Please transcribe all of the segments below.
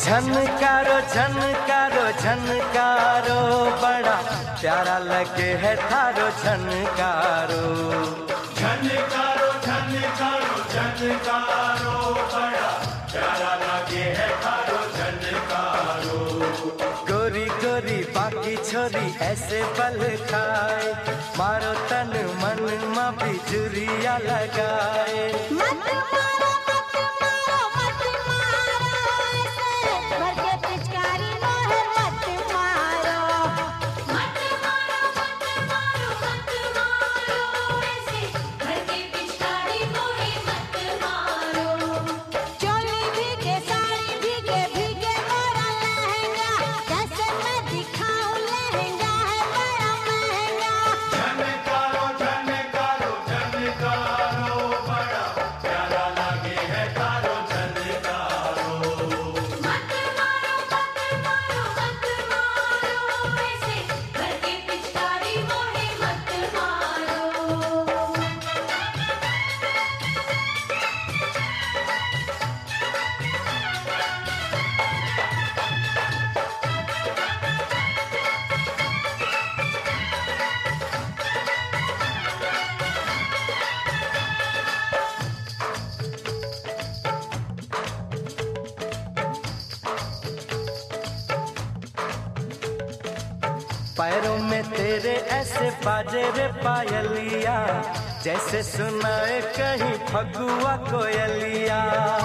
झनकारो झनकारो झनकारो, बड़ा प्यारा लगे है थारो झनकारो। झनकारो झनकारो झनकारो, बड़ा प्यारा लगे है थारो झनकारो। गोरी गोरी बाकी छोरी ऐसे बल खाए, मारो तन मन मा बिजुरिया लगाए। मत मारो मत मारो मत मारो ऐसे, भर के पिचकारी मोहे मत मारो। मत मारो मत मारो मत मारो ऐसे, भर के पिचकारी मोहे मत मारो। चोली भीगे साड़ी भीगे भीगे मोरा लहंगा, जैसे मैं दिखाऊं लहंगा है बड़ा महंगा। झनकारो झनकारो झनकारो, बड़ा प्यारा लगे है थारो झनकारो। मत मारो मत मारो मत मारो ऐसे, भर के पिचकारी मोहे मत मारो। पैरों में तेरे ऐसे बाजे रे पायलिया, जैसे सुनाए कहीं फगुआ कोयलिया।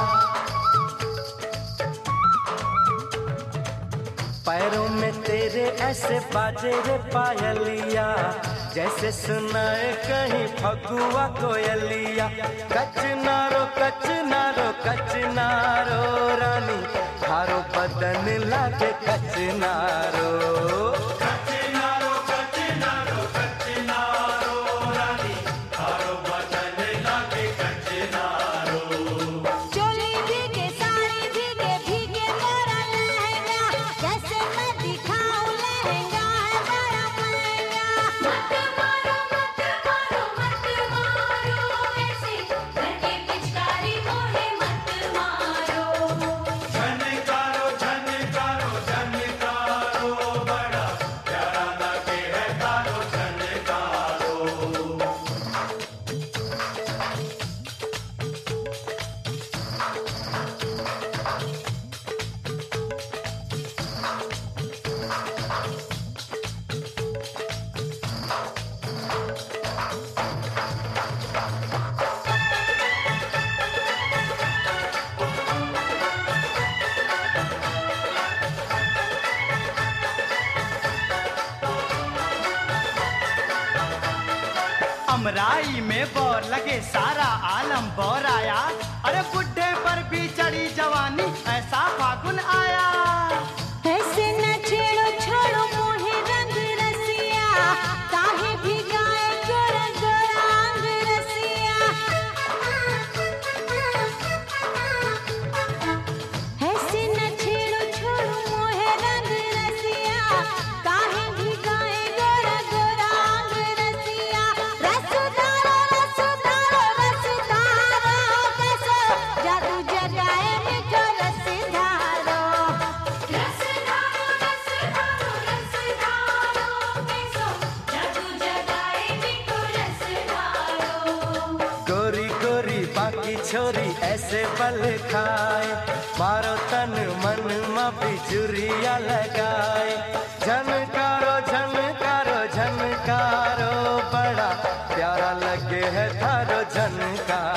पैरों में तेरे ऐसे बाजे रे पायलिया, जैसे सुनाए कहीं फगुआ कोयलिया। कचनारो कचनारो कचनारो रानी, थारो बदन लागे कचनारो। कचनारो कचनारो कचनारो रानी, थारो बदन लागे कचनारो। चोली भीगे साड़ी भीगे भीगे मोरा लहंगा, जैसे मैं दिखाऊं लहंगा है बड़ा महंगा। मत मारो मत मारो मत मारो ऐसे, भर के पिचकारी मोहे मत मारो। झनकारो झनकारो झनकारो, बड़ा प्यारा लगे है थारो झनकारो। अमराई में बोर लगे सारा आलम बोर आया, अरे बुढ़े पर भी चढ़ी जवानी ऐसा फागुन आया। ऐसे न छेड़ो छोड़ो मोहे रंग रसिया, काहे भिगाए गोरा गोरा अंग रसिया। ऐसे न छेड़ो छोड़ो मोहे रंग रसिया, काहे भिगाए गोरा गोरा अंग रसिया। रसदारो रसदारो रसदारो, कैसो जादू जगाए मिठो रसदारो। रसदारो रसदारो रसदारो, कैसो जादू जगाए मिठो रसदारो। गोरी गोरी बाकी छोरी ऐसे बल खाए, मारो तन मन मा बिजुरिया लगाए। झनकारो झनकारो झनकारो, बड़ा प्यारा लगे है थारो झनकारो।